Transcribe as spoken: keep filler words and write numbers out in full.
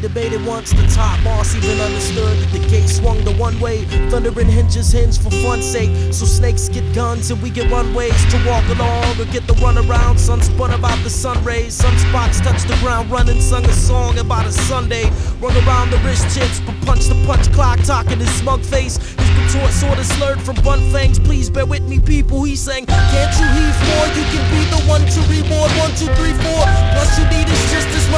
debated once. The top boss even understood that the gate swung the one way. Thundering hinges hinge for fun's sake. So snakes get guns and we get runways to walk along or get the run around. Sun spun about the sun rays. Sunspots touch the ground running. Sung a song about a Sunday. Rung around the wrist tips, but punch the punch clock, talking his smug face. His retort sorta slurred from blunt fangs. Please bear with me, people. He sang, can't you heave more? You can be the one to reward. One, two, three, four. Plus you need is just as much.